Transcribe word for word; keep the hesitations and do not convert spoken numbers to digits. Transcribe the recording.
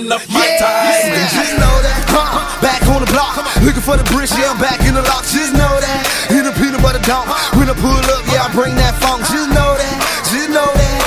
enough my Yeah, time. yeah. Just know that, huh? Back on the block, looking for the bridge, yeah, I'm back in the lock. Just know that, in the peanut butter dump. When I pull up, yeah, I bring that funk. Just know that, just know that.